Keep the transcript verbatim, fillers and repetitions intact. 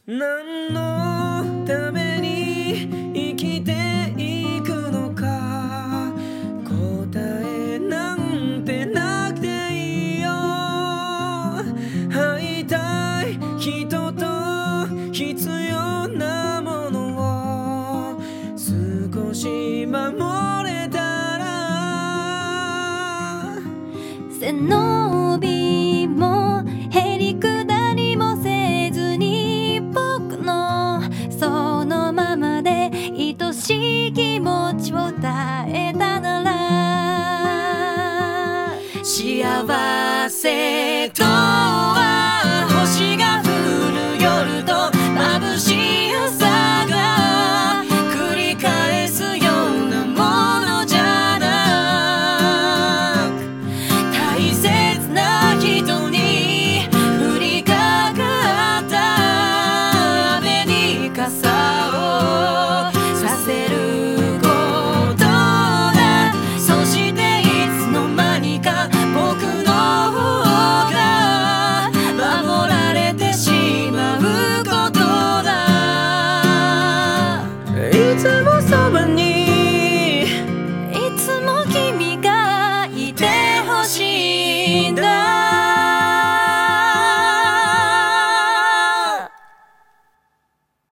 何のために生きていくのか、答えなんてなくていいよ。会いたい人と必要なものを少し守れたら、 背伸びもへりくだりもせずに僕のそのままで愛しい気持ちを伝えたなら、 幸せとは星が降る夜と